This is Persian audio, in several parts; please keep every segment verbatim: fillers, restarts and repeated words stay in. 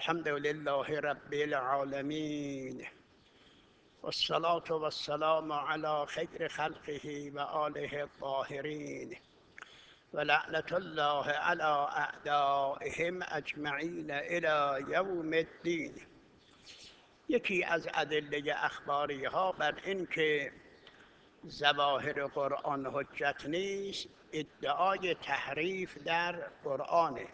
الحمد لله رب العالمين والصلاة والسلام على خير خلقه وآله الطاهرين ولعنة الله على أعدائهم أجمعین إلى یوم الدین. یکی از ادله اخباری ها بر این که ظواهر قرآن حجت نیست ادعای تحریف در قرآنه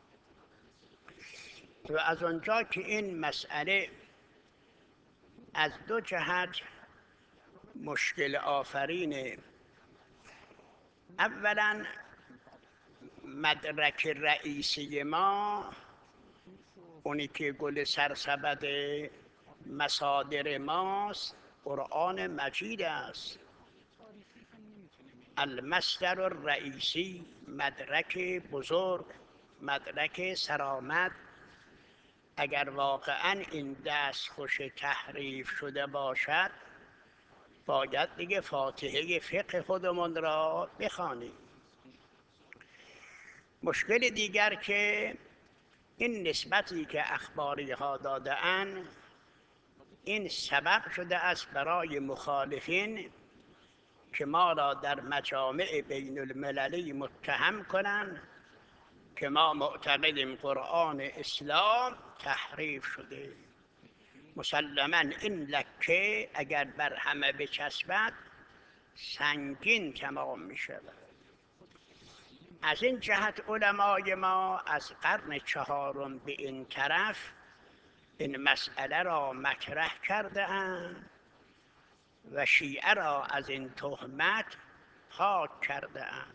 و از آنجا که این مسئله از دو جهت مشکل آفرینه. اولا مدرک رئیسی ما، اونی که گل سرسبد مصادر ماست، قرآن مجید است. المصدر الرئیسی، مدرک بزرگ، مدرک سرآمد. اگر واقعا این دستخوش تحریف شده باشد باید دیگه فاتحه فقه خودمون را بخوانیم. مشکل دیگر که این نسبتی که اخباری ها داده اند این سبب شده است برای مخالفین که ما را در مجامع بین المللی متهم کنند که ما معتقدیم قرآن اسلام تحریف شده. مسلماً این لکه اگر بر همه بچسبد سنگین تمام می شود. از این جهت علمای ما از قرن چهارم به این طرف این مسئله را مطرح کرده اند و شیعه را از این تهمت پاک کرده اند.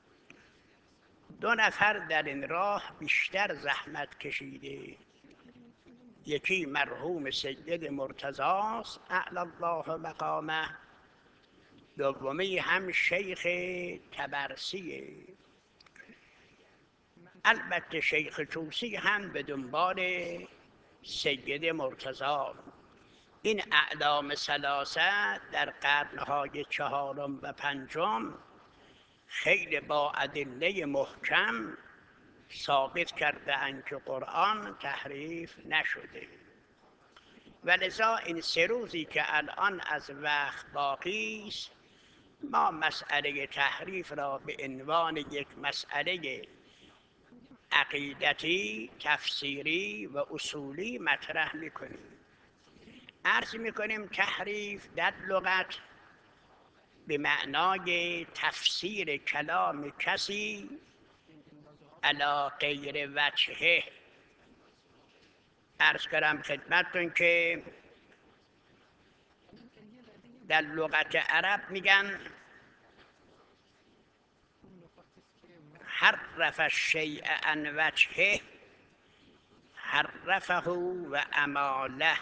دو نفر در این راه بیشتر زحمت کشیده. یکی مرحوم سید مرتضی است اعلی الله مقامه، دومی هم شیخ طبرسیه. البته شیخ طوسی هم به دنبال سید مرتضی. این اعلام ثلاثه در قرنهای چهارم و پنجم خیلی با ادله محکم ثابت کرده اند که قرآن تحریف نشده و لذا این سه روزی که الان از وقت باقی است ما مسئله تحریف را به عنوان یک مسئله عقیدتی، تفسیری و اصولی مطرح میکنیم. عرض میکنیم تحریف در لغت به معنای تفسیر کلام کسی علی غیر وجهه. عرض کردم خدمتتون که در لغت عرب میگن حرف الشیء عن وجهه حرفه و اماله.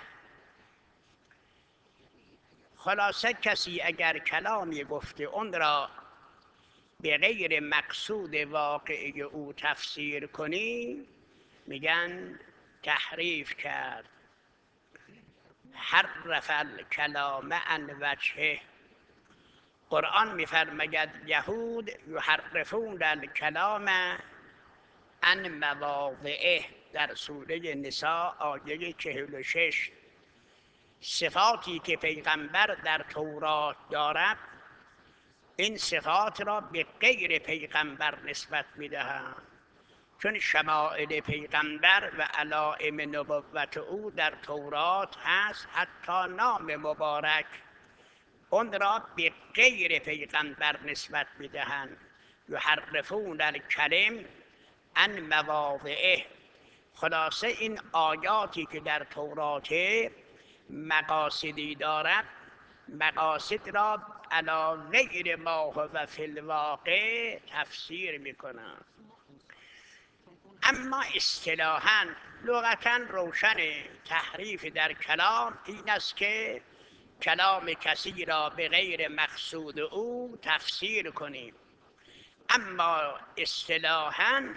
خلاصه کسی اگر کلامی گفته اون را به غیر مقصود واقعی او تفسیر کنی میگن تحریف کرد. حرف الکلام عن وجهه. قرآن میفرماید یهود یحرفون الکلام عن مواضعه در سوره نساء آیه چهل و شش. صفاتی که پیغمبر در تورات دارد این صفات را به غیر پیغمبر نسبت میدهند، چون شمائل پیغمبر و علائم نبوت او در تورات هست. حتی نام مبارک اون را به غیر پیغمبر نسبت میدهند. یحرفون الکلم عن مواضعه. خلاصه این آیاتی که در تورات مقاصدی دارد مقاصد را علی غیر ما هو فی الواقع تفسیر میکنند. اما اصطلاحاً لغتاً روشن تحریف در کلام این است که کلام کسی را به غیر مقصود او تفسیر کنیم. اما اصطلاحاً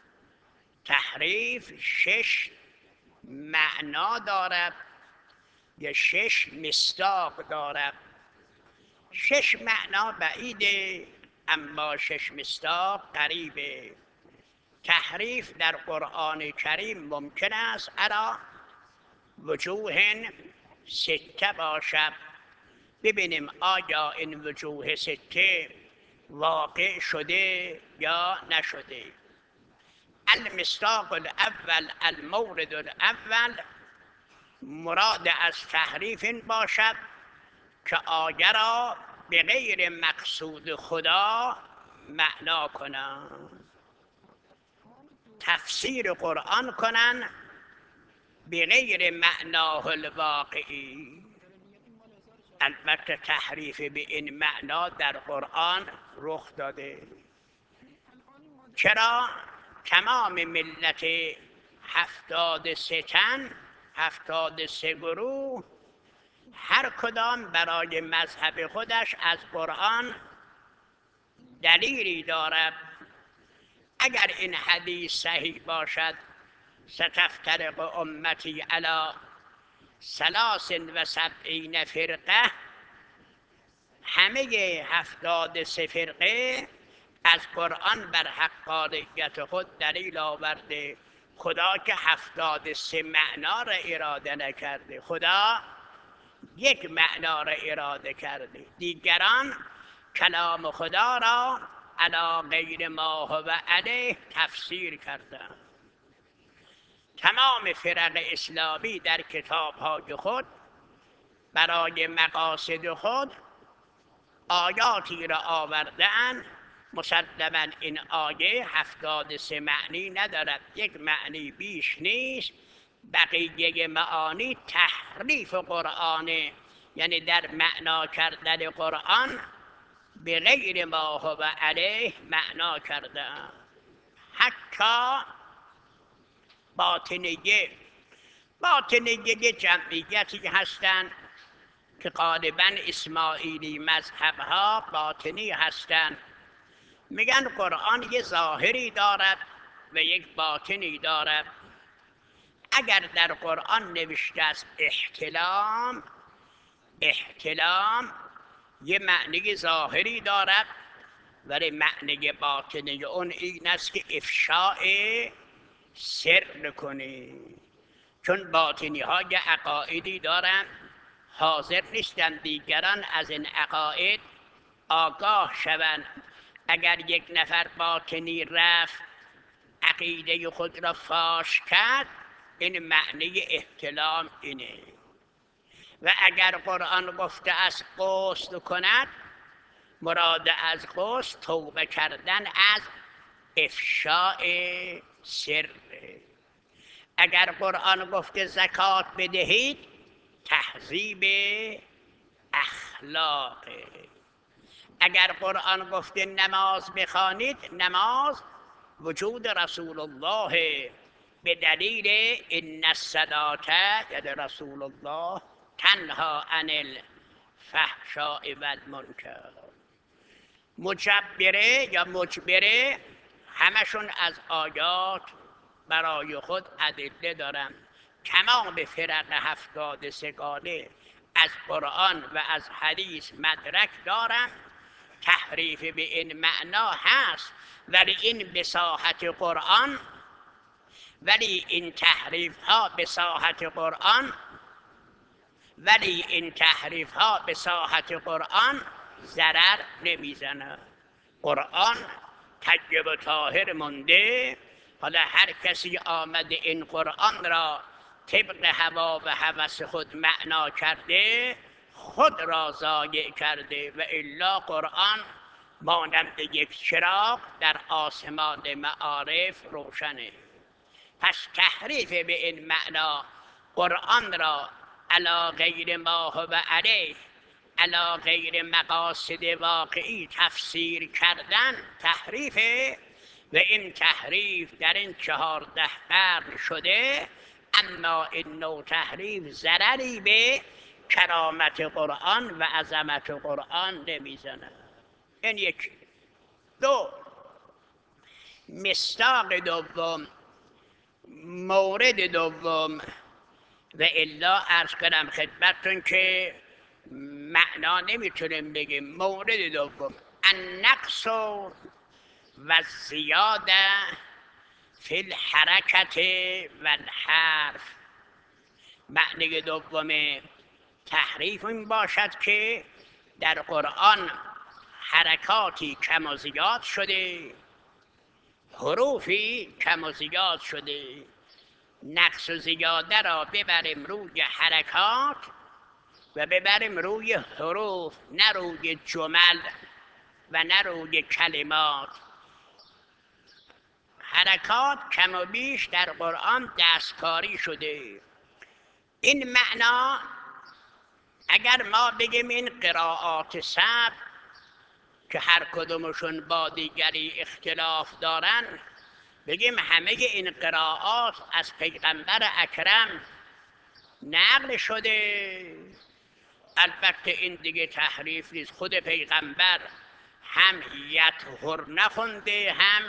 تحریف شش معنا دارد یا شش مصداق دارد. شش معنا بعیده اما شش مصداق قریبه. تحریف در قرآن کریم ممکن است علی وجوه سته باشد. ببینیم آیا این وجوه سته واقع شده یا نشده. المصداق الاول، المورد الاول، مراد از تحریف این باشد که آیه را به غیر مقصود خدا معنا کنند، تفسیر قرآن کنند به غیر معناه الواقعی. البته تحریف به این معنا در قرآن رخ داده. چرا؟ تمام ملت هفتاد سه تن، هفتاد سه گروه، هر کدام برای مذهب خودش از قرآن دلیلی دارد. اگر این حدیث صحیح باشد ستفترق امتی علی ثلاث و سبعین فرقه، همه هفتاد سه فرقه از قرآن بر حقانیت خود دلیل آورده. خدا که هفتاد سه معنا را اراده نکرده، خدا یک معنا را اراده کرده. دیگران کلام خدا را علی غیر ما هو علیه تفسیر کردند. تمام فرق اسلامی در کتاب‌های خود برای مقاصد خود آیاتی را آورده‌اند. مسلماً این آیه هفتاد سه معنی ندارد، یک معنی بیش نیست. بقیه معانی تحریف قرآن، یعنی در معنا کردن قرآن به غیر ما هو علیه معنا کرده‌اند. حتی باطنیه باطنیه جمعیتی هستند که غالباً اسماعیلی مذهبها باطنی هستند. میگن قرآن یه ظاهری دارد و یک باطنی دارد. اگر در قرآن نوشته است احتلام، احتلام یه معنی ظاهری دارد، ولی معنی باطنی اون این است که افشاء سر کنی. چون باطنی ها یه عقایدی دارن، حاضر نیستن دیگران از این عقاید آگاه شوند. اگر یک نفر باطنی رفت عقیده خود را فاش کرد، این معنی احتلام اینه. و اگر قرآن گفته است غسل کند، مراد از غسل توبه کردن از افشاء سر. اگر قرآن گفته زکات بدهید، تهذیب اخلاق. اگر قرآن گفته نماز بخوانید، نماز وجود رسول الله به دلیل ان الصلاة، یعنی رسول الله، تنها عن الفحشاء و المنکر. مجبره یا مجبره همشون از آیات برای خود ادله دارن. تمام فرق هفتاد سگانه از قرآن و از حدیث مدرک دارن. تحریف به این معنا هست، ولی این به ساحت قرآن، ولی این تحریف ها به ساحت قرآن ولی این تحریف ها به ساحت قرآن ضرر نمیزنه. قرآن طیب و طاهر مونده. حالا هر کسی آمده این قرآن را طبق هوا و هوس خود معنا کرده، خود را ضایع کرده. و الا قرآن مانند یک چراغ در آسمان معارف روشنه. پس تحریف به این معنا، قرآن را علی غیر ما هو علیه، علی غیر مقاصد واقعی تفسیر کردن تحریفه. و این تحریف در این چهارده قرن شده، اما این نوع تحریف ضرری به کرامت قرآن و عظمت قرآن نمیزنه. این یک. دو، مصداق دوم، مورد دوم، و الا عرض کنم خدمتتون که معنا نمیتونیم بگیم. مورد دوم، النقص و زیاده فی الحرکت و الحرف. معنی دوم تحریف این باشد که در قرآن حرکاتی کم و زیاد شده، حروفی کم و زیاد شده. نقص و زیاده را ببریم روی حرکات و ببریم روی حروف، نه روی جمل و نه روی کلمات. حرکات کم و بیش در قرآن دستکاری شده. این معنا اگر ما بگیم این قرائات سبع که هر کدومشون با دیگری اختلاف دارن، بگیم همه این قرائات از پیغمبر اکرم نقل شده، البته این دیگه تحریف نیست. خود پیغمبر هم یطهر نخونده هم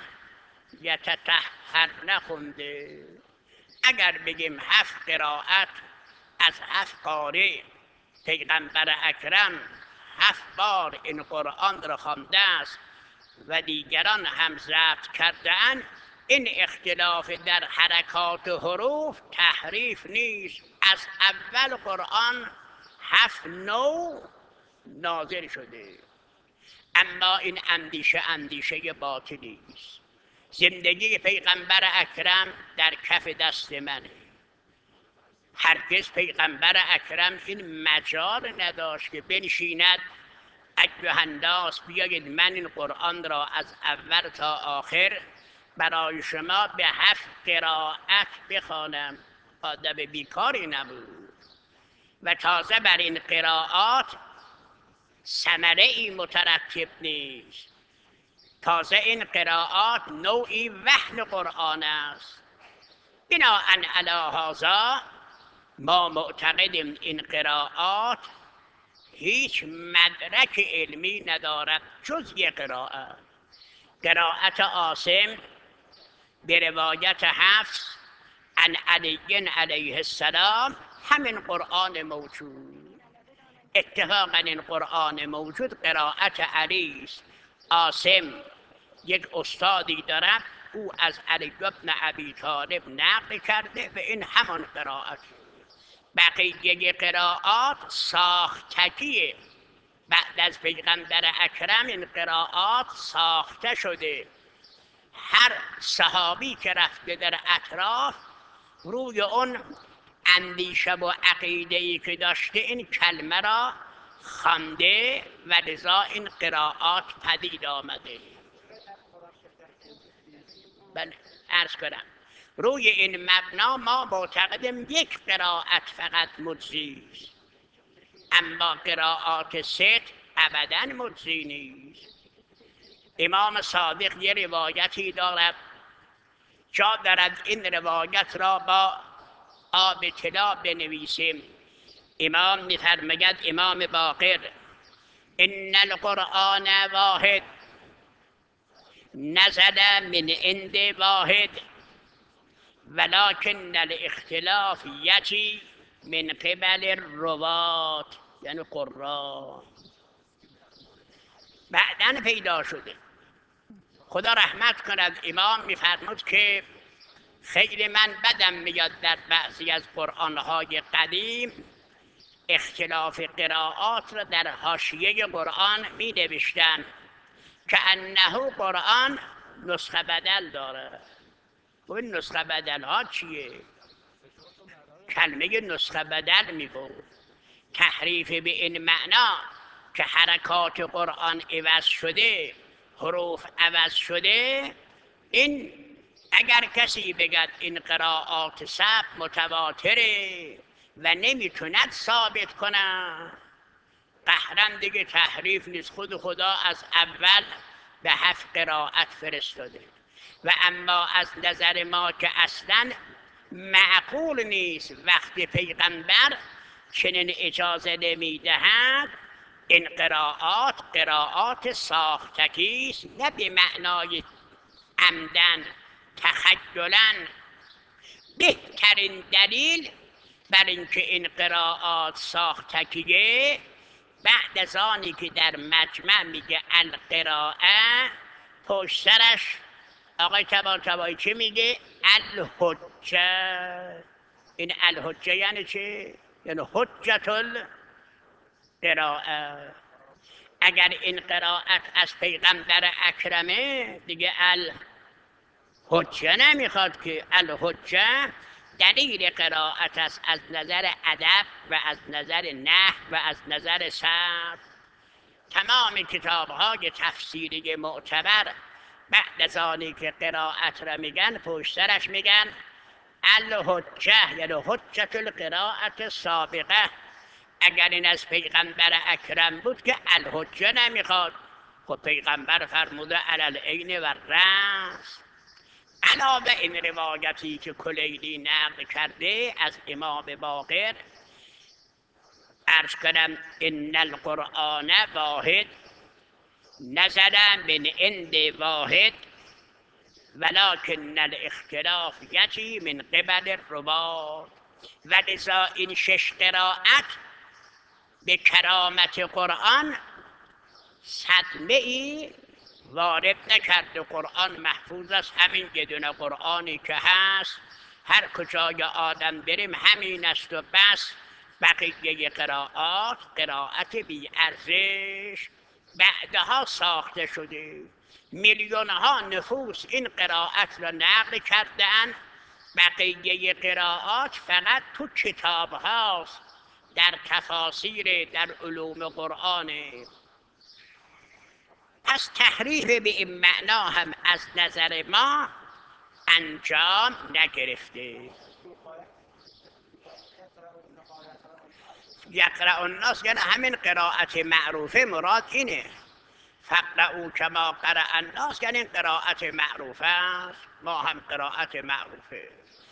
یتطهر نخونده. اگر بگیم هفت قرائت از هفت قاری پیغمبر اکرم هفت بار این قرآن را خوانده است و دیگران هم ضبط کرده‌اند، این اختلاف در حرکات و حروف تحریف نیست. از اول قرآن هفت نوع نازل شده. اما این اندیشه اندیشه باطلی است. زندگی پیغمبر اکرم در کف دست منه. هرگز پیغمبر اکرم این مجال نداشت که بنشیند ایها الناس بیایید من این قرآن را از اول تا آخر برای شما به هفت قرائت بخوانم. آدم بیکاری نبود و تازه بر این قرائات ثمره ای مترتب نیست. تازه این قرائات نوعی وحی قرآن است. بناءً علی هذا ما معتقدیم این قرائات هیچ مدرک علمی ندارد جز یک قرائت. قرائت عاصم به روایت حفص عن علی علیه السلام همین قرآن موجود. اتفاقا این قرآن موجود قرائت علی است. عاصم یک استادی دارد، او از علی بن ابی طالب نقل کرده و این همان قرائت. بقیه قرائات ساختگیه. بعد از پیغمبر اکرم این قرائات ساخته شده. هر صحابی که رفته در اطراف روی اون اندیشه و عقیده‌ای که داشته این کلمه را خوانده و لذا این قرائات پدید آمده. بله عرض کنم روی این مبنا ما معتقدیم یک قرائت فقط مجزی است، اما قرائات ست ابداً مجزی نیست. امام صادق یه روایتی دارد، جا دارد این روایت را با آب طلا بنویسیم. امام می‌فرماید، امام باقر: ان القرآن واحد نزل من عند واحد ولکن الاختلاف یجی من قبل الروات، یعنی قرآن بعداً پیدا شده. خدا رحمت کند امام می‌فرمود که خیلی من بدم میاد در بعضی از قرآن‌های قدیم اختلاف قرائات را در حاشیه قرآن می نوشتن که انه قرآن نسخه بدل داره. و این نسخه بدل ها چیه؟ کلمه نسخه بدل می بود. تحریف به این معنا که حرکات قرآن عوض شده، حروف عوض شده. این اگر کسی بگد این قرائات سبع متواتره و نمیتوند ثابت کنه، قهرن دیگه تحریف نیست. خود خدا از اول به هفت قرائت فرستاده. و اما از نظر ما که اصلا معقول نیست وقتی پیغمبر چنین اجازه نمیدهد، این قرائات قرائات ساختگی است، نه به معنای عمدن تخیلاً. بهترین دلیل بر اینکه این قرائات ساختگیه، بعد از آنی که در مجمع میگه القراءه، پشت سرش آقای طباطبایی چی میگه؟ الحجه. این الحجه یعنی چی؟ یعنی حجت القراءه. اگر این قرائت از پیغمبر اکرمه دیگه الحجه نمیخواد که. الحجه دلیل قرائت است از نظر ادب و از نظر نحو و از نظر صرف. تمام کتاب های تفسیری معتبر بعد از آنی که قرائت را میگن پشت سرش میگن الحجه، یعنی حجت القرائت سابقه. اگر این از پیغمبر اکرم بود که الحجه نمیخواد. خب پیغمبر فرموده علی العین و الرأس. علاوه این روایتی که کلیلی نقل کرده از امام باقر، عرض کنم ان القرآن واحد نزل من عند واحد ولکن الاختلاف یجی من قبل الرواة. و لذا این شش قرائت به کرامت قرآن صدمه ای وارد نکرده. قرآن محفوظ است. همین یه دونه قرآنی که هست هر کجای آدم بریم همین است و بس. بقیه قرائات قرائت بی ارزش بعدها ساخته شده. میلیون ها نفوس این قرائت را نقل کردن. بقیه قرائات فقط تو کتاب هاست، در تفاسیر، در علوم قرآنه. پس تحریف به این معنا هم از نظر ما انجام نگرفته. یقرأ الناس یعنی همین قرائت معروفه، مراد اینه. فقرأوا کما قرأ الناس یعنی قرائت معروفه است. ما هم قرائت معروفه.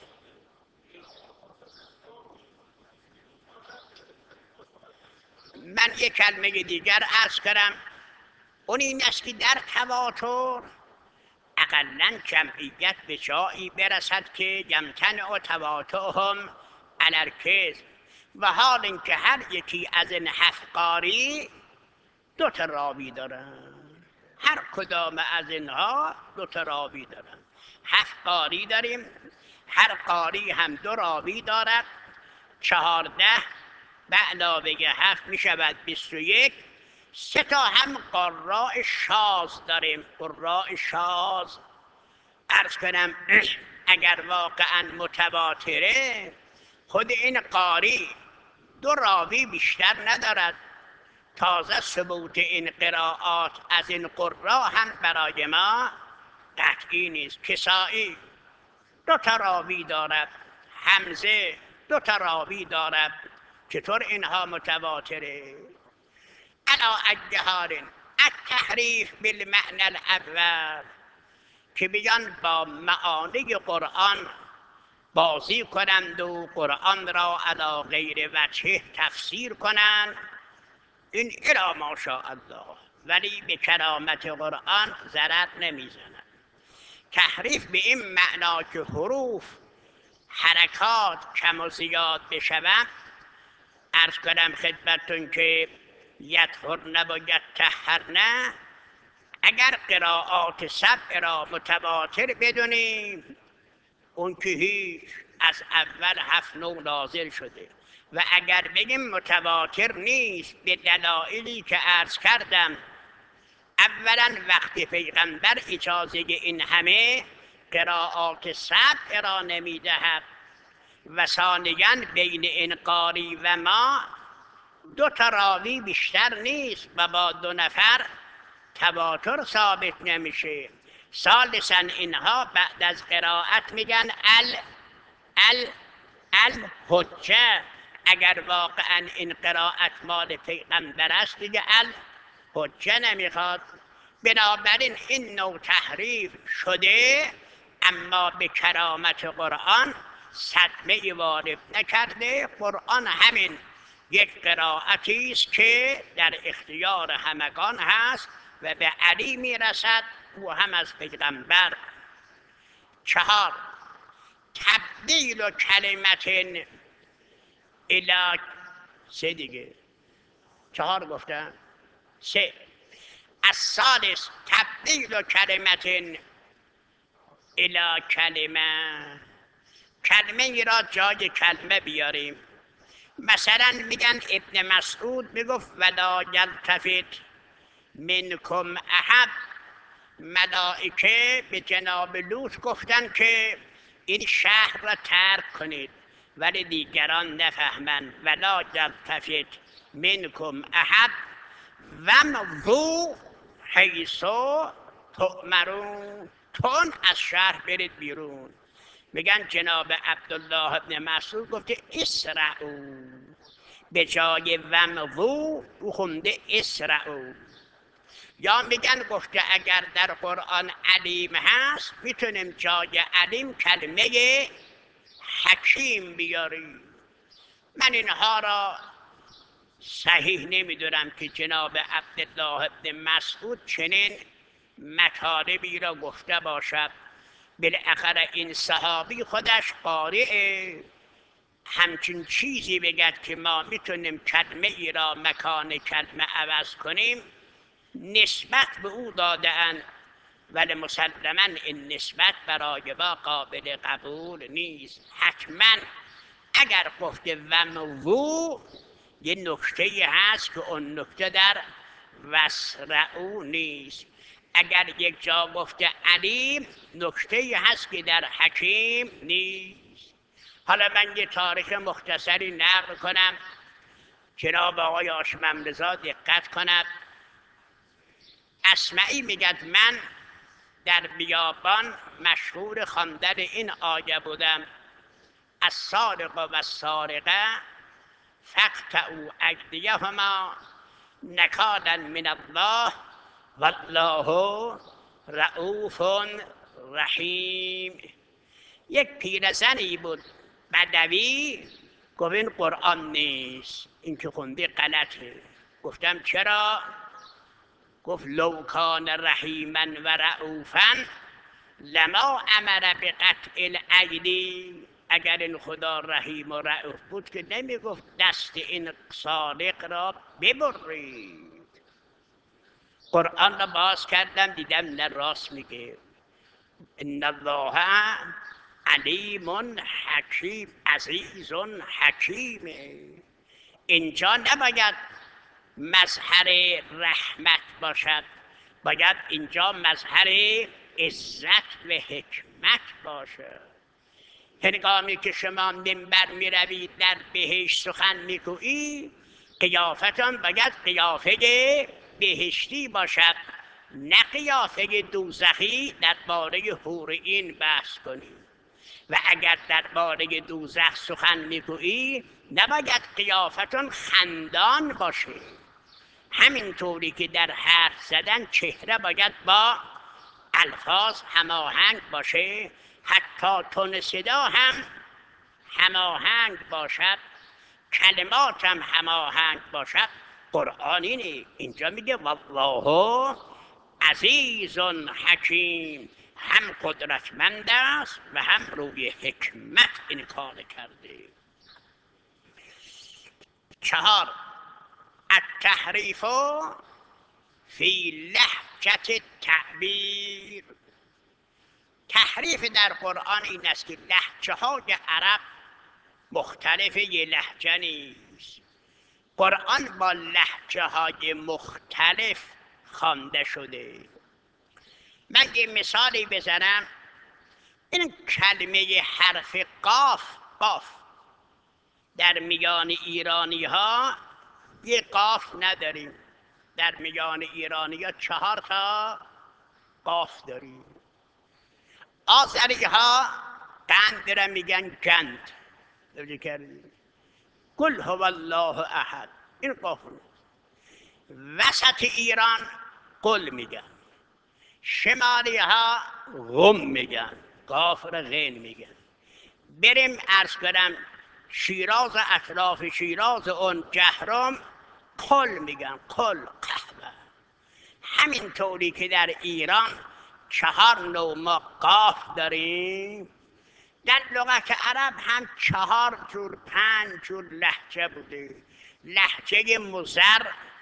من یک کلمه دیگر عرض کنم. اون این است که در تواتر اقلاً جمعیت به جایی برسد که یمتنع تواترهم علی الکذب. و حال اینکه هر یکی از این هفت قاری دو تا راوی دارن. هر کدام از اینها دو تا راوی دارن. هفت قاری داریم، هر قاری هم دو راوی دارد. چهارده به علاوه هفت می شود بیست و یک. سه تا هم قراء شاذ داریم. قراء شاذ عرض کنم اگر واقعا متواتره، خود این قاری دو راوی بیشتر ندارد. تازه ثبوت این قرائات از این قراء هم برای ما قطعی نیست. کسائی دو تا راوی دارد، حمزه دو تا راوی دارد. چطور اینها متواتره؟ علی ای حال التحریف بالمعنى الاول، که بیان با معانی قرآن بازی کنند و قرآن را علی غیر وجهه تفسیر کنند. این الی ماشاء الله، ولی به کرامت قرآن ضرر نمیزند. تحریف به این معنا که حروف حرکات کم و زیاد بشود. عرض کنم خدمتتون که یطهرن و یطهرن، اگر قرائات سبع را متواتر بدونیم اون که هیچ، از اول هفت نو نازل شده. و اگر بگیم متواتر نیست به دلایلی که عرض کردم، اولا وقتی پیغمبر اجازه این همه قرائات سبع را نمیدهد و ثانیاً بین این قاری و ما دو تا راوی بیشتر نیست و با دو نفر تواتر ثابت نمیشه. ثالثاً اینها بعد از قرائت میگن ال ال ال حجه. اگر واقعا این قرائت مال پیغمبر است دیگه ال حجه نمیخواد. بنابراین این نوع تحریف شده، اما به کرامت قرآن صدمه وارد نکرده. قرآن همین یک قرائتی است که در اختیار همگان هست و به علی میرسد، او هم از پیغمبر. چهار، تبدیل و کلمت الی، سه دیگه، چهار گفتم، سه. الثالث تبدیل و کلمت الی کلمه، کلمه ای را جای کلمه بیاریم. مثلا میگن ابن مسعود میگفت ولا یلتفت منکم احد. ملائکه به جناب لوط گفتن که این شهر را ترک کنید، ولی دیگران نفهمند. ولا یلتفت منکم احد وامضوا حیث تؤمرون. تون از شهر برید بیرون. میگن جناب عبدالله ابن مسعود گفته اسرعوا، به جای ومضوا او خونده اسرعوا. یا میگن گفته اگر در قرآن علیم هست میتونیم جای علیم کلمه حکیم بیاریم. من اینها را صحیح نمیدونم که جناب عبدالله ابن مسعود چنین مطالبی را گفته باشد. بالاخره این صحابی خودش قارئ، همچین چیزی بگد که ما میتونیم کلمه ای را مکان کلمه عوض کنیم، نسبت به او داده‌اند، ولی مسلماً این نسبت برای ما قابل قبول نیست. حتما اگر گفته ومضوا یه نکته هست که اون نکته در واسرعوا نیست. اگر یک جا گفته علیم نکته هست که در حکیم نیست. حالا من یه تاریخ مختصری نقل کنم، جناب آقای هاشم رضا دقت کند. اسمعی میگد من در بیابان مشغول خواندن این آیه بودم: السارق و السارقه فاقطعوا ایدیهما نکالا من الله والله رؤوف رحیم. یک پیرزنی بود بدوی، گفت این قرآن نیست، این که خوندی غلطه. گفتم چرا؟ گفت لو کان رحیما و رؤوفا لما امر بقطع الایدی. اگر این خدا رحیم و رؤوف بود که نمی گفت دست این سارق را ببرید. قرآن را باز کردم دیدم نه راست میگه. ان الله علیم حکیم، عزیز حکیم. اینجا نباید مظهر رحمت باشد، باید اینجا مظهر عزت و حکمت باشد. هنگامی که شما منبر می روید در بهشت سخن می گویی، قیافتان باید قیافه بهشتی باشد، نه قیافه دوزخی درباره حور عین بحث کنید. و اگر درباره دوزخ سخن می گویی نباید قیافتان خندان باشه. همینطوری که در حرف زدن چهره باید با الفاظ هماهنگ باشه، حتی تون صدا هم هماهنگ باشد، کلمات هم هماهنگ باشد. قرآن اینه، اینجا میگه والله عزیز حکیم، هم قدرتمند است و هم روی حکمت این کار کرده. چهار، التحریف فی لهجة التعبیر. تحریف در قرآن این است که لهجه های عرب مختلف، یه لهجه نیست. قرآن با لهجه های مختلف خوانده شده. من یه مثالی بزنم. این کلمه حرف قاف، قاف در میان ایرانی ها یه قاف نداریم. در میان ایرانی ها چهار تا قاف داریم. آذری ها قند را میگن گند. توجه کردید؟ قل هو الله احد، این قاف رو. وسط ایران قل میگن. شمالی ها غم میگن، قاف را غین میگن. بریم عرض کنم شیراز، اطراف شیراز اون جهرم قل میگن، قل قهوه. همینطوری که در ایران چهار نوع ما قاف داریم، در لغت عرب هم چهار جور پنج جور لهجه بوده. لهجه مضر،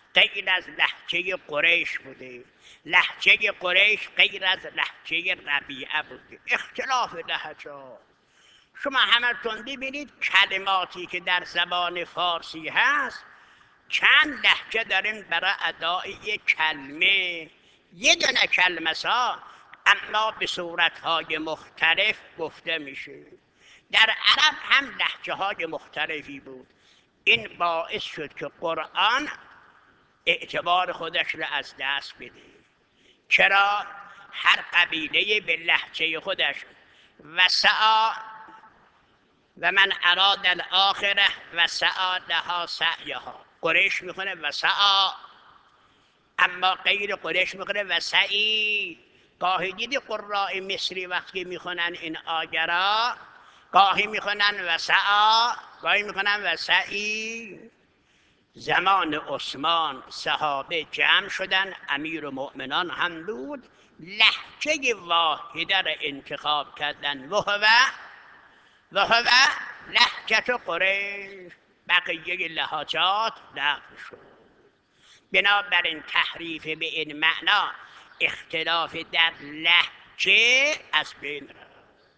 غیر از لهجه قریش بوده، لهجه قریش غیر از لهجه ربیعه بوده. اختلاف لهجات. شما همتون ببینید کلماتی که در زبان فارسی هست چند لهجه داریم برای ادای یک کلمه. یه دونه کلمه سا اما به صورتهای مختلف گفته میشه. در عرب هم لهجه های مختلفی بود. این باعث شد که قرآن اعتبار خودش را از دست بده. چرا؟ هر قبیله به لهجه خودش وسعا و من اراد الاخره وسعا لها سعیها. قریش میخونه وسعا، اما غیر قریش میخونه وسعی. گاهی دیدی قراء مصری وقتی میخونن این آیه را گاهی میخونن وسعا، گاهی میخونن وسعی. زمان عثمان صحابه جمع شدن، امیر المؤمنان هم بود، لهجه واحده را انتخاب کردن و هو و هو لهجه قریش. بقیه لهجات لغو شد. بنابراین تحریف به این معنا اختلاف در لهجه از بین رفت.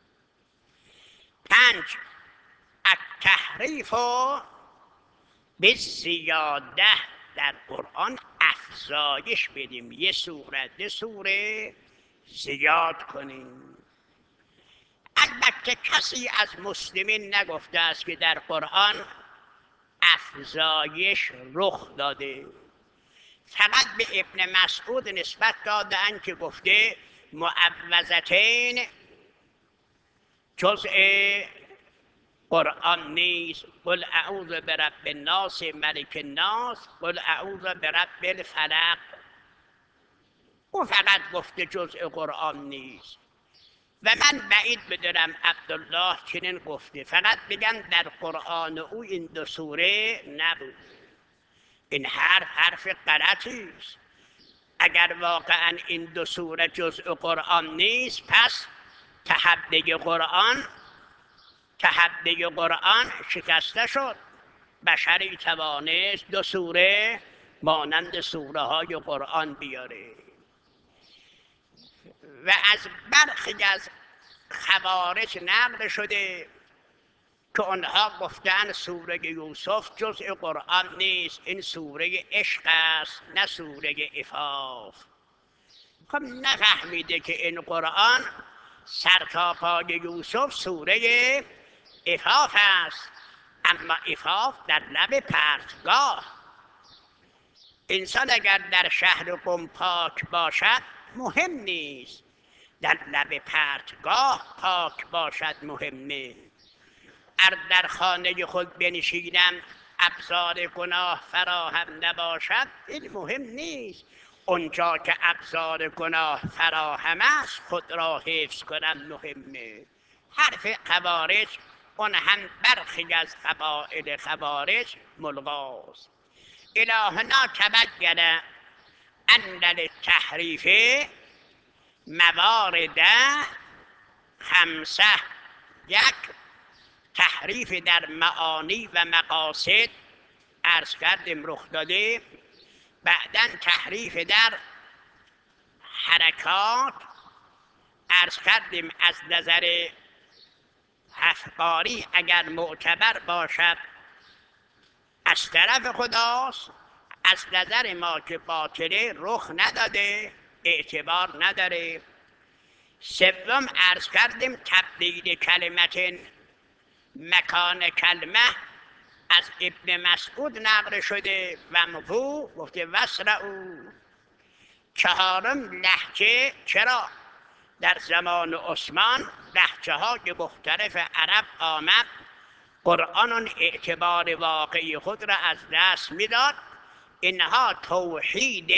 پنج، التحریف به زیاده. در قرآن افزایش بدیم، یه سوره دو سوره زیاد کنیم. البته کسی از مسلمین نگفته است که در قرآن افزایش رخ داده. فقط به ابن مسعود نسبت دادن که گفته معوذتین جزء قرآن نیست. قل اعوذ برب الناس ملک الناس، قل اعوذ برب الفلق. او فقط گفته جزء قرآن نیست و من بعید بدارم عبدالله چنین گفته. فقط بگن در قرآن او این دو سوره نبود. این حرف حرف غلطی است. اگر واقعا این دو سوره جزء قرآن نیست، پس تحدی قرآن تحدی قرآن شکسته شد. بشری توانست دو سوره مانند سوره های قرآن بیاره. و از برخی از خوارج نقل شده که آنها گفتن سوره یوسف جزء قرآن نیست، این سوره عشق است نه سوره عفاف. خب نفهمیده که این قرآن سر تا پای یوسف سوره عفاف است، اما عفاف در لب پرتگاه. انسان اگر در شهر قم پاک باشد مهم نیست، در لب پرتگاه پاک باشد مهمه. ار در خانه خود بنشینم ابزار گناه فراهم نباشد، این مهم نیست. اونجا که ابزار گناه فراهم است خود را حفظ کنم مهمه. حرف خوارج اون هم برخی از قبائل خوارج ملغاست. الهنا تبین ان للتحریف موارد خمسه. یک، تحریف در معانی و مقاصد عرض کردیم رخ داده. بعداً تحریف در حرکات عرض کردیم از نظر افکاری اگر معتبر باشد از طرف خداست، از نظر ما که باطله رخ نداده اعتبار نداره. سوم عرض کردیم تبدیل کلمت مکان کلمه از ابن مسعود نقل شده و مفو گفته وسرعوا. چهارم لهجه. چرا در زمان عثمان لهجه های مختلف عرب آمد، قرآن اون اعتبار واقعی خود را از دست میداد. اینها توحید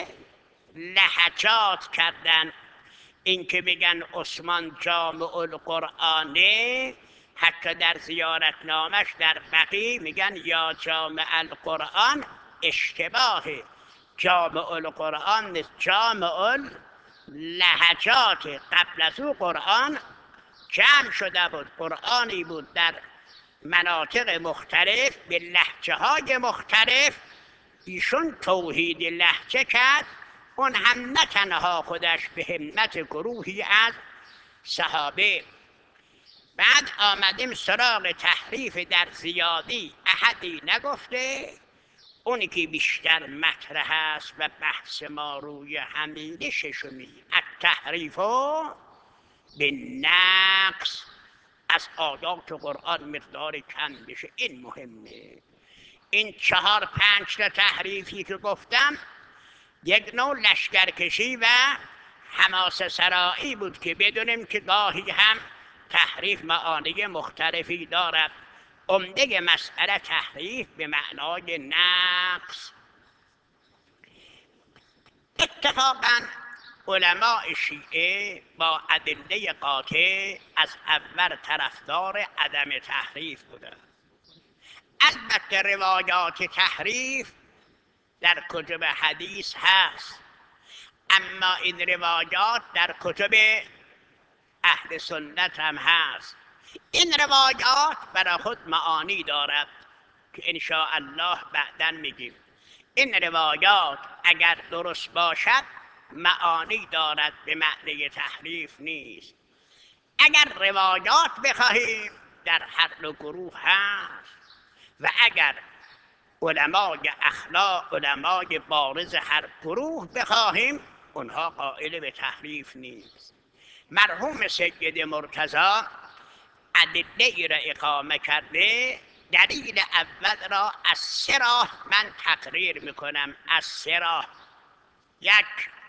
لهجات کردن. این که بگن عثمان جامع القرآنه، حتی در زیارتنامش در بقیع میگن یا جامع القرآن، اشتباهه. جامع القرآن نیست، جامع لهجات. قبل از او قرآن جمع شده بود، قرآنی بود در مناطق مختلف به لهجه های مختلف ایشون توحید لهجه کرد، اون هم نه تنها خودش، به همت گروهی از صحابه. بعد آمدیم سراغ تحریف در زیادی، احدی نگفته. اونی که بیشتر مطرح است و بحث ما روی همینه ششمی، التحریف به نقص، از آیات قرآن مقدار کم بشه. این مهمه. این چهار پنج تا تحریفی که گفتم یک نوع لشکرکشی و حماسه سرایی بود که بدونیم که گاهی هم تحریف معانی مختلفی دارد. عمده مسئله تحریف به معنای نقص. اتفاقا علماء شیعه با ادله قاطع از اول طرفدار عدم تحریف بودند. البته روایات تحریف در کتب حدیث هست، اما این روایات در کتب اهل سنت هم هست. این روایات برای خود معانی دارد که انشاءالله بعداً میگیم. این روایات اگر درست باشد معانی دارد، به معنی تحریف نیست. اگر روایات بخواهیم در هر دو گروه هست، و اگر علمای اخلاق، علمای بارز هر گروه بخواهیم، اونها قائل به تحریف نیست. مرحوم سید مرتضی ادله ای را اقامه کرده. دلیل اول را از سه راه من تقریر میکنم. از سه راه: یک،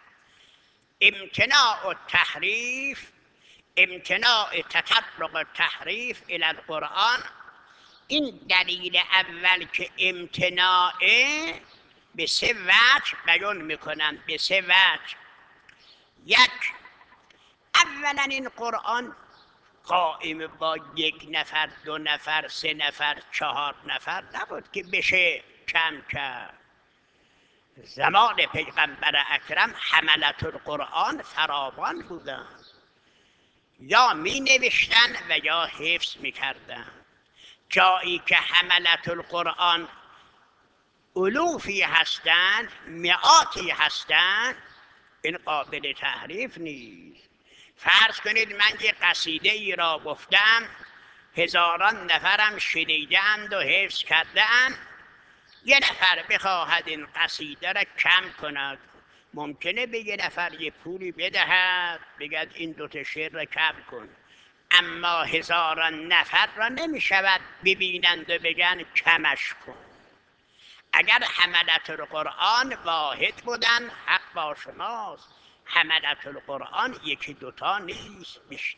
امتناع التحریف، امتناع تطرق التحریف الی القرآن. این دلیل اول که امتناعه به سه وجه بیان میکنم، به سه وجه. یک، اولا این قرآن قائم با یک نفر، دو نفر، سه نفر، چهار نفر نبود که بشه کم کرد. زمان پیغمبر اکرم حملت القرآن فراوان بودن، یا می نوشتن و یا حفظ می کردن. جایی که حملت القرآن الوفی هستند، مئاتی هستند، این قابل تحریف نیست. فرض کنید من یه قصیده ای را گفتم، هزاران نفرم شنیدند و حفظ کردند. یه نفر بخواهد این قصیده را کم کند، ممکنه به یه نفر یه پولی بدهد، بگد این دوتا شعر را کم کن. اما هزاران نفر را نمی شود ببینند و بگن کمش کن. اگر حملت القرآن واحد بودن، حق با شماست. حملت القرآن یکی دوتا نیست، بیشتر.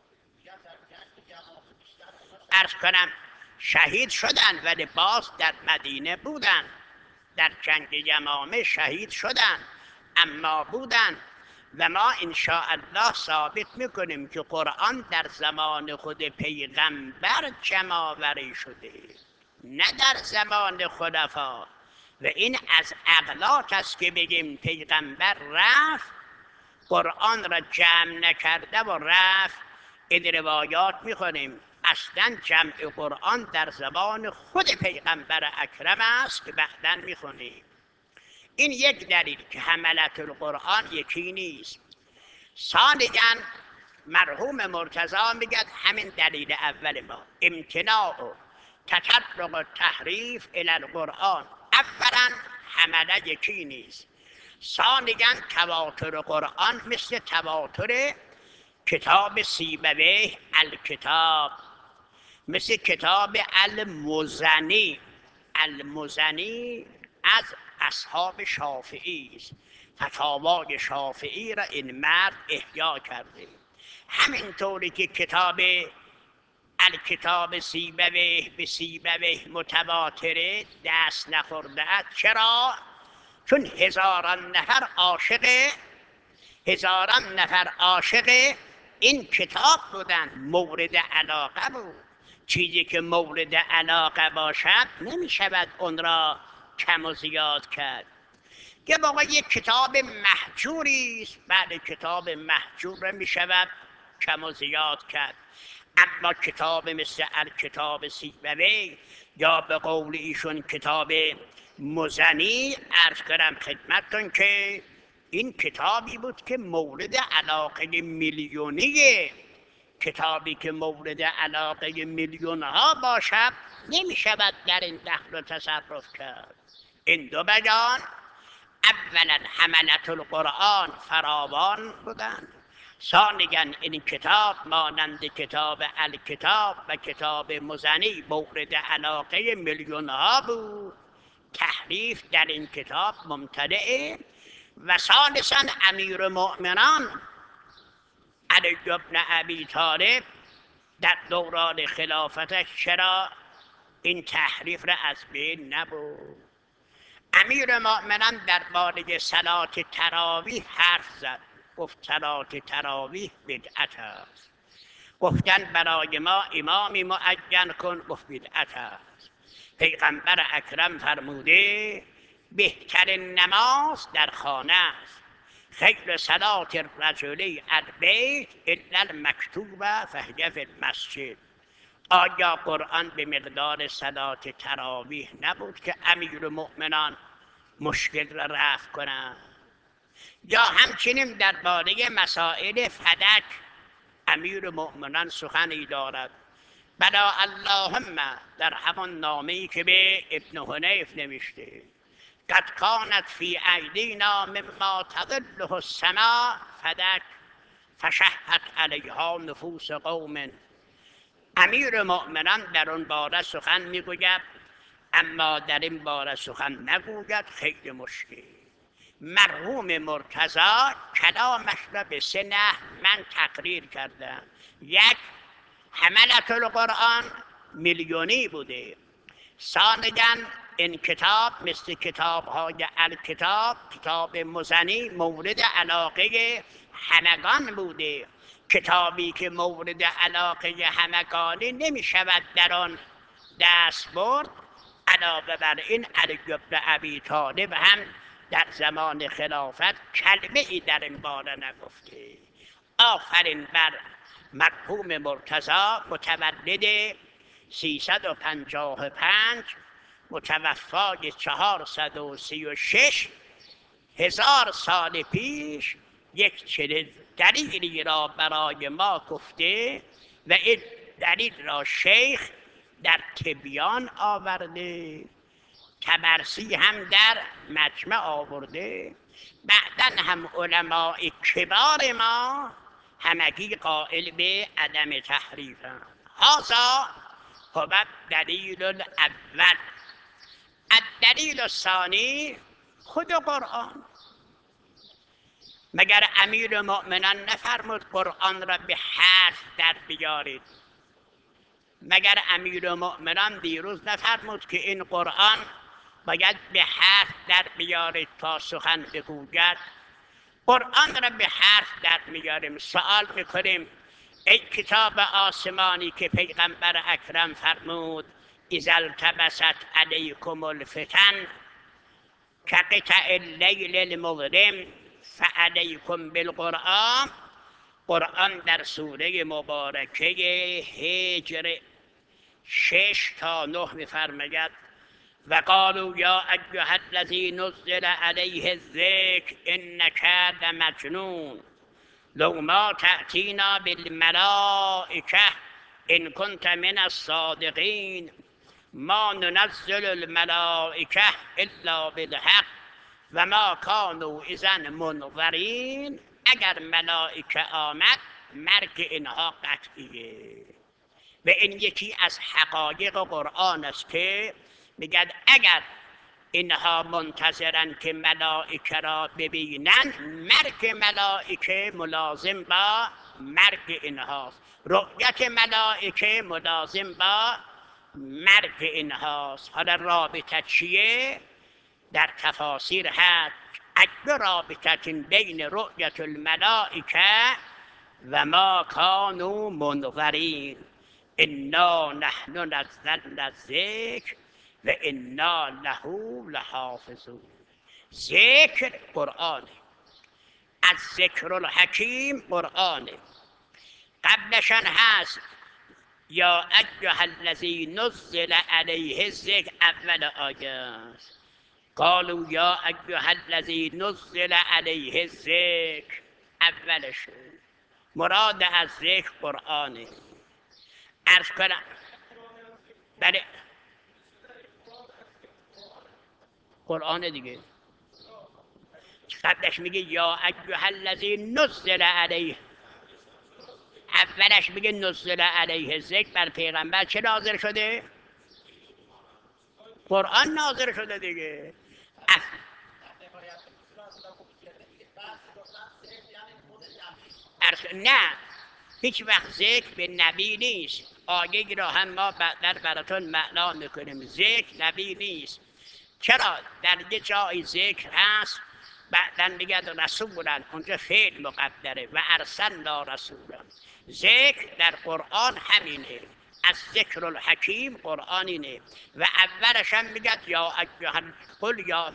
عرض کنم شهید شدن ولی باز در مدینه بودن، در جنگ یمامه شهید شدن اما بودن. و ما انشاءالله ثابت میکنیم که قرآن در زمان خود پیغمبر جمع‌آوری شده، نه در زمان خلفا. و این از اغلاط است که بگیم پیغمبر رفت قرآن را جمع نکرده و رفت. این روایات میخونیم اصلا جمع قرآن در زمان خود پیغمبر اکرم است که بعداً میخونیم. این یک دلیل که حملت القرآن یکی نیست. ثانیاً مرحوم مرتضی میگد همین دلیل اول ما، امتناع تطرق التحریف الی القرآن. اولا حمله یکی نیست. ثانیاً تواتر قرآن مثل تواتر کتاب سیبویه الکتاب، مثل کتاب المزنی. المزنی از اصحاب شافعی است. فتاوای شافعی را این مرد احیا کرده. همینطوری که کتاب الکتاب سیبویه به سیبویه متواتره دست نخورده است. چرا؟ چون هزاران نفر عاشق هزاران نفر عاشق این کتاب بودن، مورد علاقه بود. چیزی که مورد علاقه باشد نمی شود اون را کم و زیاد کرد. که واقعا یک کتاب محجوری است، بعد کتاب محجور را می شود کم و زیاد کرد. اما کتاب مثل الکتاب سیبوی یا به قول ایشون کتاب مزنی، عرض کردم خدمتتون که این کتابی بود که مورد علاقه میلیونی، کتابی که مورد علاقه میلیون ها باشد نمی شود در این دخل و تصرف کرد. این دو بیان، اولا حملت القرآن فراوان بودند، ثانیاً این کتاب مانند کتاب الکتاب و کتاب مزنی مورد علاقه میلیون ها بود، تحریف در این کتاب ممتنعه. و ثالثاً امیر مؤمنان علی بن ابی طالب در دوران خلافتش چرا این تحریف را از بین نبرد؟ امیر مؤمنان درباره صلات تراویح حرف زد، گفت صلات تراویح بدعت است. گفتن برای ما امامی معین کن، گفت بدعت است. پیغمبر اکرم فرموده بهترین نماز در خانه است، خیر صلات الرجل البیت الا المکتوبه فهی فی المسجد. آیا قرآن به مقدار صلات تراویح نبود که امیر مؤمنان مشکل را رفع کنند؟ یا همچنین درباره مسائل فدک امیر مؤمنان سخنی دارد، بلا اللهم در همان نامه‌ای که به ابن حنیف نوشته قد کانت فی ایدینا مما تظله السماء فدک فشهت علیها نفوس قوم. امیر مؤمنان در اون باره سخن میگوید، اما در این باره سخن نگوید، خیلی مشکل. مرحوم مرتضی کلامش را به سه نحو من تقریر کردم. یک، حملت القرآن میلیونی بوده. ثانیاً این کتاب مثل کتاب های الکتاب، کتاب مزنی مورد علاقه همگان بوده. کتابی که مورد علاقه همگانی نمی شود در آن دست برد. علاوه بر این علی بن ابی طالب هم در زمان خلافت کلمه ای در این باره نگفته. آفرین بر مرحوم مرتضی متولد سیصد و پنجاه و پنج، متوفای چهارصد و سی و شش، هزار سال پیش یک چنین دلیلی را برای ما گفته و این دلیل را شیخ در تبیان آورده، طبرسی هم در مجمع آورده. بعدن هم علماء کبار ما همگی قائل به عدم تحریف هم. هذا هو الدلیل الاول. الدلیل الثانی خود قرآن. مگر امیر مؤمنان نفرمود قرآن را به حرف در بیارید؟ مگر امیر مؤمنان دیروز نفرمود که این قرآن باید به حرف در بیارید تا سخن بگوید؟ قرآن را به حرف در میاریم. سوال میکنیم ای کتاب آسمانی که پیغمبر اکرم فرمود اذا التبست علیکم الفتن کقطع اللیل المظلم فعلیکم بالقرآن. قرآن در سوره مبارکه هجر شش تا نه میفرماید و قالوا یا ایها الذی نزل علیه الذکر انک لمجنون لو ما تأتینا بالملائکه ان کنت من الصادقین ما ننزل الملائکه الا بالحق و ما کانوا اذا منظرین. اگر ملائکه آمد مرگ اینها قطعیه. و این یکی از حقایق قرآن است که میگد اگر اینها منتظرن که ملائکه را ببینن، مرگ ملائکه ملازم با مرگ اینهاست، رؤیت ملائکه ملازم با مرگ اینهاست. حالا رابطه چیه؟ در تفاسیر هست اگر رابطه بین رؤیت الملائکه و ما کانوا منظرین انا نحن نزلنا الذکر و انا له لحافظون. ذکر قرآنه، از ذکر الحکیم قرآنه. قبلشان هست یا ایها الذی نزل علیه الذکر اول آیه است. قالوا یا ایها الذی نزل علیه الذکر اولشه. مراد از ذکر قرآنه. عرض کنم بله قرآن دیگه. قبلش میگه یا ایها الذی نزل علیه، اولش میگه نزل علیه ذکر. بر پیغمبر چه نازل شده؟ قرآن نازل شده دیگه. نه هیچ وقت ذکر به نبی نیست. آیه را هم ما بعدا براتون معنا میکنیم. ذکر نبی نیست. چرا؟ در یه جای ذکر هست بعدا میگه رسولن، اونجا فعل مقدره و ارسلنا رسولا. ذکر در قرآن همینه. از ذکر الحکیم قرآن اینه و اولش هم میگه یا ایها قل یا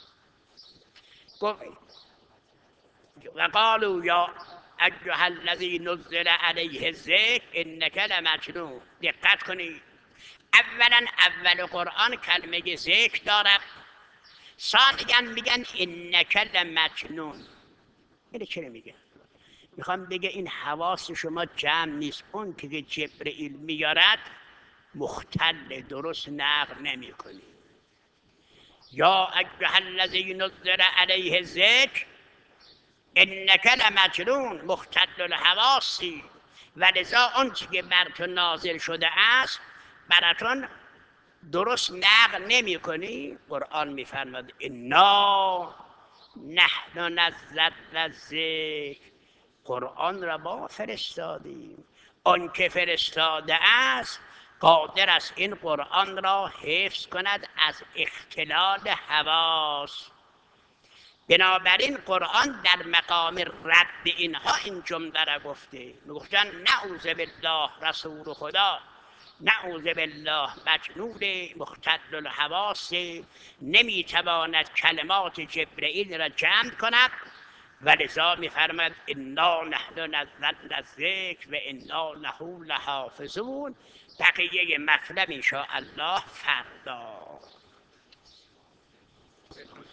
و قالوا یا ایها الذی نزل علیه الذکر انک لمجنون. دقت کنید، اولا اول قرآن کلمه ذکر دارد، ثانیا میگن انک لمجنون. اینو چرا میگه؟ میخوام بگه این حواس شما جمع نیست. اون که جبرئیل میارد مختل، درست نقل نمیکنی. یا ایها الذی نزل علیه الذکر انک لمجنون مختل الحواسی. و لذا آنچه که بر تو نازل شده است براتون درست نقل نمی کنی. قرآن میفرماد انا نحن نزلنا الذکر، قرآن را ما فرستادیم. آن که فرستاده است قادر است این قرآن را حفظ کند از اختلال حواس. بنابراین قرآن در مقام رد اینها این جمله را گفته. میگفتن نعوذ بالله رسول خدا، نعوذ بالله مجنون مختل الحواس، نمیتواند کلمات جبرئیل را جمع کند و لذا میفرماد انا نحن نزلنا الذکر و انا له لحافظون. بقیه مطلب ان شاء الله فردا.